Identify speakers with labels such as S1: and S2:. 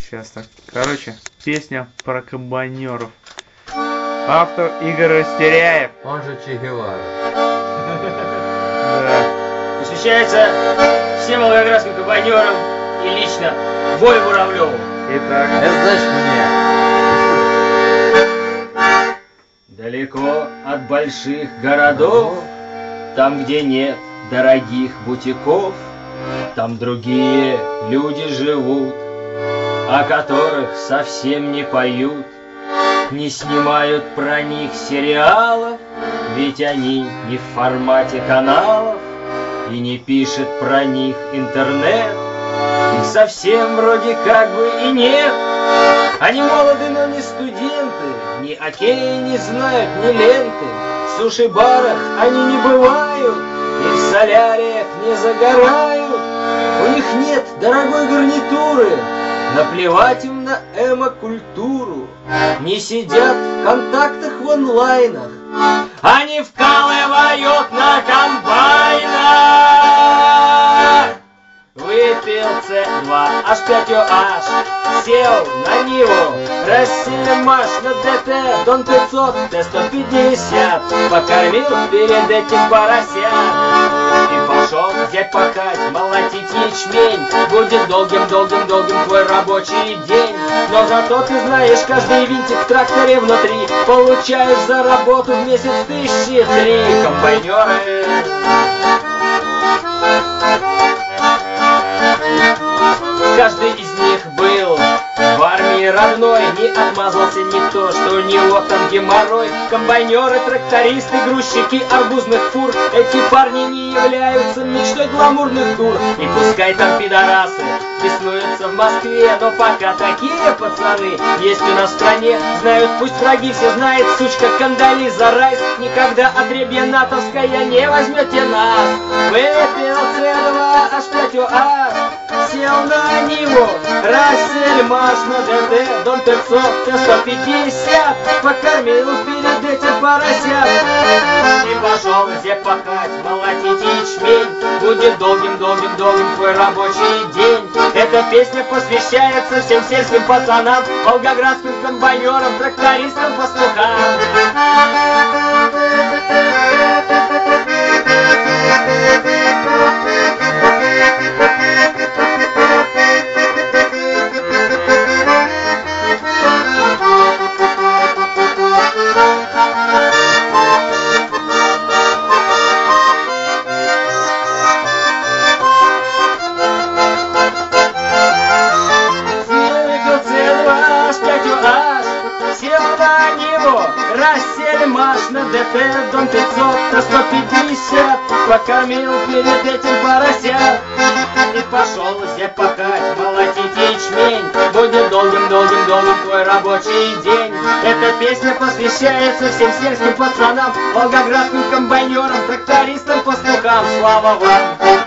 S1: Сейчас так. Короче, песня про комбайнеров. Автор Игорь Растеряев.
S2: Он же Че Гевара.
S1: Да.
S3: Посвящается всем волгоградским комбайнерам и лично Вове Муравлеву.
S1: Итак.
S2: Это значит мне.
S3: Далеко от больших городов, там, где нет дорогих бутиков, там другие люди живут, о которых совсем не поют, не снимают про них сериалов, ведь они не в формате каналов, и не пишет про них интернет. Их совсем вроде как бы и нет. Они молоды, но не студенты, ни окей не знают, ни ленты. В суши-барах они не бывают, и в соляриях не загорают. У них нет дорогой гарнитуры, наплевать им на эмо-культуру. Не сидят в контактах в онлайнах, они вкалывают на комбайнах. Выпил С2, H5OH, сел на Ниву, Россия-Маш на ДТ, Дон 500, Т-150, покормил перед этим поросят. И пошел взять пахать, молотить ячмень, будет долгим-долгим-долгим твой рабочий день. Но зато ты знаешь, каждый винтик в тракторе внутри получаешь за работу в месяц 1003. Комбайнеры. Каждый из них был в армии родной, не отмазался никто, что у него там геморрой. Комбайнеры, трактористы, грузчики арбузных фур, эти парни не являются мечтой гламурных тур. И пускай там пидорасы беснуются в Москве, но пока такие пацаны есть у нас в стране. Знают, пусть враги все знают, сучка Кандализа Райс, никогда отребье натовская не возьмете нас. Выпил С2, H5OH, сел на Ниву, Россия-Маш на ДТ, Дон 500, Т-150, покормил перед этим поросят. И пошел зеп пахать, молотить ячмень, будет долгим-долгим-долгим твой рабочий день. Эта песня посвящается всем сельским пацанам, волгоградским комбайнерам, трактористам, пастухам. Россия-Маш на ДТ, Дон 500, Т-150, покормил перед этим поросят. И пошел зеп пахать, молотить ячмень, будет долгим-долгим-долгим твой рабочий день. Эта песня посвящается всем сельским пацанам, волгоградским комбайнерам, трактористам, пастухам. Слава вам!